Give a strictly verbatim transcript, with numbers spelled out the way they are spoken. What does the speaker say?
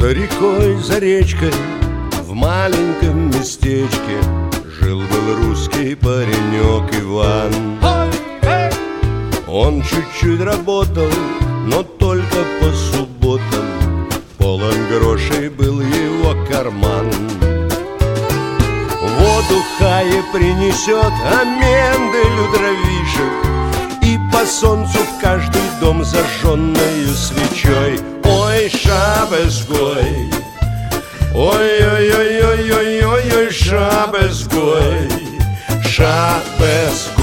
За рекой, за речкой, в маленьком местечке жил-был русский паренек Иван. Он чуть-чуть работал, но только по субботам, полон грошей был его карман. Воду хае принесет, а менделю дровишек, и по солнцу в каждый дом зажженную свечой. Ой, шабезгой, ой-ой-ой-ой-ой-ой, шабезгой, шабезгой.